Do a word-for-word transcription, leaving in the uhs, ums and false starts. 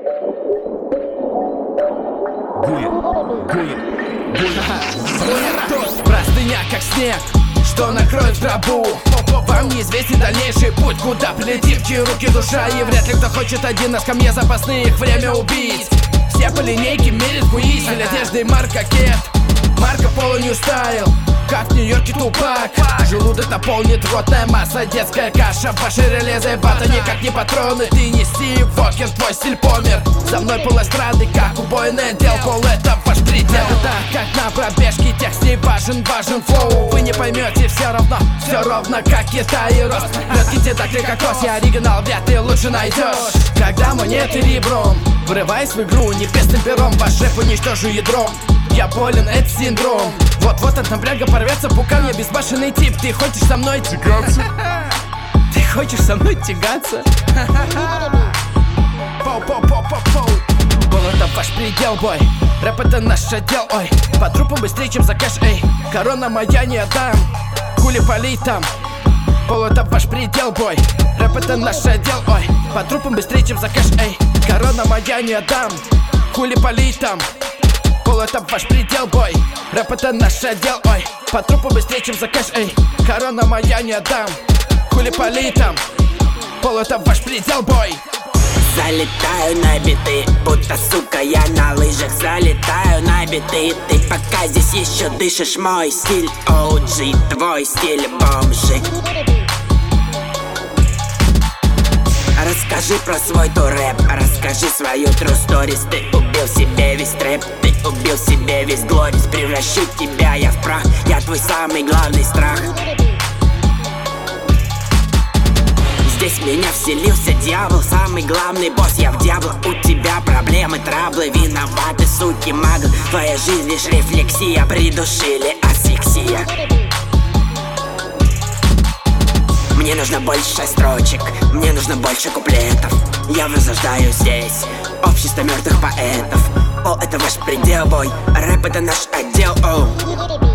Гуя, гуя, гуя. Простыня как снег, что накроет гробу. Вам неизвестен дальнейший путь, куда прилетит чьи руки душа. И вряд ли кто хочет один на скамье запасных время убить. Все по линейке мерят хуистель, одежды марка Кет, Марко Поло Нью Стайл, как в Нью-Йорке Тупак. Желудок наполнит ротная масса, детская каша. Ваши релизы вата никак не патроны. Ты не Стив Вокер, твой стиль помер. За мной пол эстрады, как убойный отдел. Пол это ваш предел. Это как на пробежке, текст не важен, важен флоу. Вы не поймете все равно, все ровно как Китай и рост. Лёгкий так ли кокос, я оригинал, вряд ли лучше найдешь. Когда монеты ребром, врываясь в игру небесным пером, ваш рэп уничтожу ядром. Я болен, это синдром. Вот-вот от напряга порвется пукан. Я безбашенный тип, ты хочешь со мной тягаться? Ты хочешь со мной тягаться? Поу-поу-поу-поу-поу. Пол это ваш предел, бой. Рэп это наш отдел, ой. По трупам быстрее, чем за кэш, эй. Корона моя не отдам, хули палить там. Пол это ваш предел, бой. Рэп это наш отдел, ой. По трупам быстрее, чем за кэш, эй. Корона моя не отдам, хули палить там. Пол это ваш предел, бой. Рэп это наш отдел, ой. По трупу быстрее, чем за кэш, эй. Корона моя не отдам, хули пали там. Пол это ваш предел, бой. Залетаю на биты, будто, сука, я на лыжах. Залетаю на биты, ты пока здесь еще дышишь. Мой стиль о джи, твой стиль бомжи. Расскажи про свой турэп, расскажи свою true stories. Ты убил себе весь трэп, ты убил себе весь глорис. Превращу тебя я в прах, я твой самый главный страх. Здесь в меня вселился дьявол, самый главный босс, я в дьявола. У тебя проблемы, траблы, виноваты, суки, магл. Твоя жизнь лишь рефлексия, придушили асфиксия. Мне нужно больше строчек, мне нужно больше куплетов. Я возрождаю здесь общество мертвых поэтов. О, это ваш предел, бой, рэп это наш отдел, оу.